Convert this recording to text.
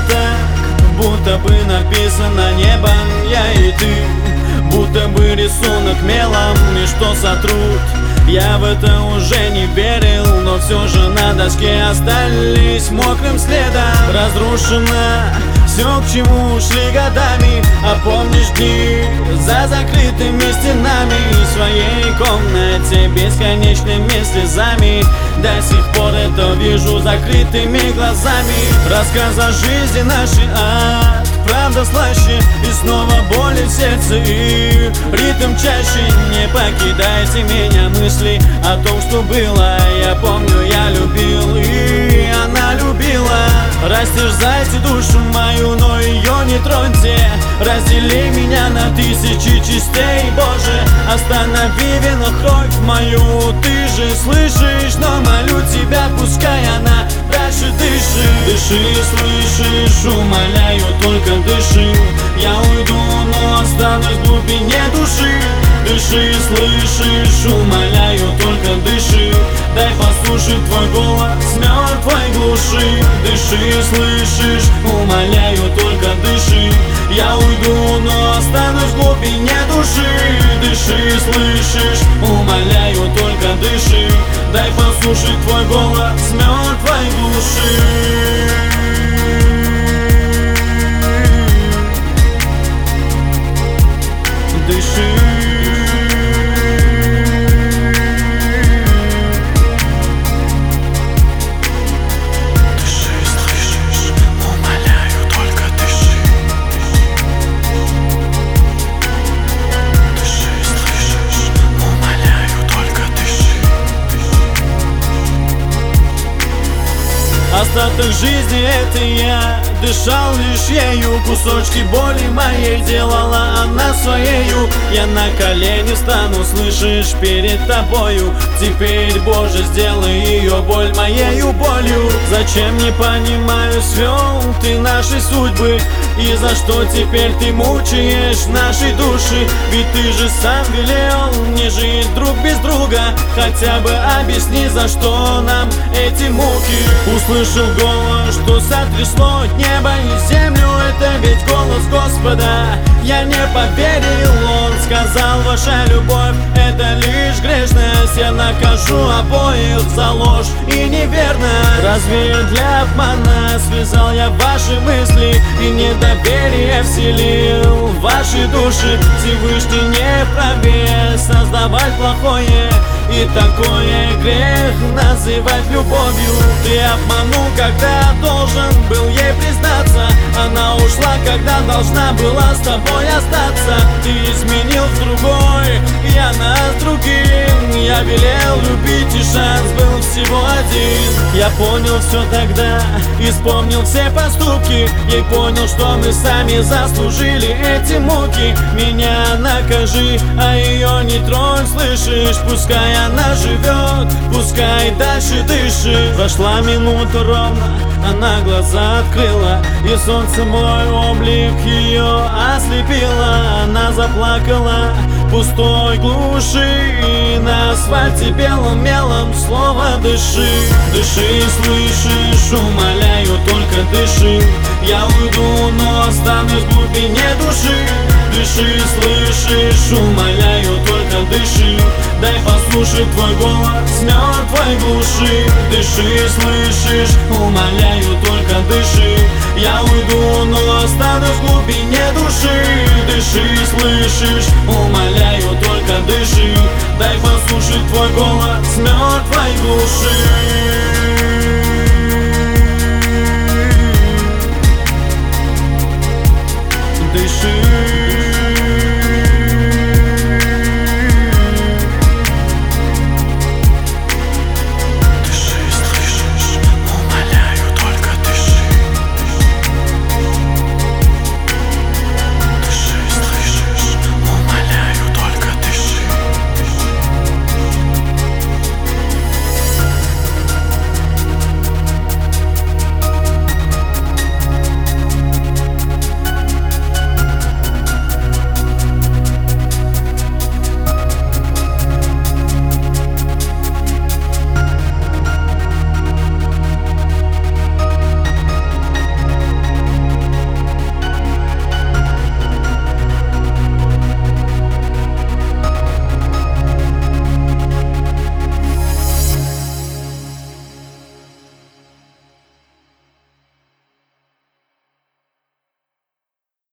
так, будто бы написано небом я и ты, будто бы рисунок мелом, и что сотрут. Я в это уже не верил, но все же на доске остались мокрым следом. Разрушено все, к чему ушли годами. А помнишь дни за закрытыми стенами, в своей комнате бесконечными слезами? До сих пор это вижу закрытыми глазами. Рассказ о жизни нашей ад, правда слаще, и снова боли в сердце, и ритм чаще. Не покидайте меня мысли о том, что было. Я помню, я любил, и она любила. Растерзайте душу мою, но ее не троньте. Раздели меня на тысячи частей, Боже. Останови винокровь мою, ты же слышишь, но молю тебя, пускай она дальше дышит. Дыши, слышишь, умоляю, только дыши. Я уйду, но останусь в глубине души. Дыши, слышишь, умоляю, только дыши. Дай послушать твой голос мертвой глуши. Дыши, слышишь, умоляю, только дыши. Я уйду, но останусь в глубине души. Дыши, слышишь, умоляю, только дыши. Дай послушать твой голос мертвой глуши. Остаток жизни это я дышал лишь ею, кусочки боли моей делала она своею. Я на колени встану, слышишь, перед тобою. Теперь, Боже, сделай ее боль моею болью. Зачем, не понимаю, свел ты наши судьбы, и за что теперь ты мучаешь наши души? Ведь ты же сам велел не жить друг без друга. Хотя бы объясни, за что нам эти муки. Услышал голос, что сотрясло небо и землю. Это ведь голос Господа. Я не поверил, он сказал: ваша любовь — это лишь грешность. Я накажу обоих за ложь и неверность. Разве для обмана связал я ваши мысли и недоверие вселил в ваши души? Всевышний не вправе создавать плохое, и такое грех называть любовью. Ты обманул, когда должен был ей признаться. Она ушла, когда должна была с тобой остаться. Ты изменил с другой, я с другим. Я велел любить, и шанс был всего один. Я понял все тогда и вспомнил все поступки. Я понял, что мы сами заслужили эти муки. Меня накажи, а ее не тронь, слышишь? Пускай она живет, пускай дальше дышит. Прошла минута ровно, она глаза открыла, и солнце мой облик ее ослепило. Она заплакала в пустой глуши, и на асфальте белым мелом слово дыши. Дыши, слышишь, умоляю, только дыши. Я уйду, но останусь в глубине души. Дыши, слышишь, умоляю, только дыши. Дай послушать твой голос мертвой глуши. Дыши, слышишь, умоляю, только дыши. Я уйду, но останусь в глубине души. Дыши, слышишь, умоляю, только дыши. Дай послушать твой голос мертвой глуши.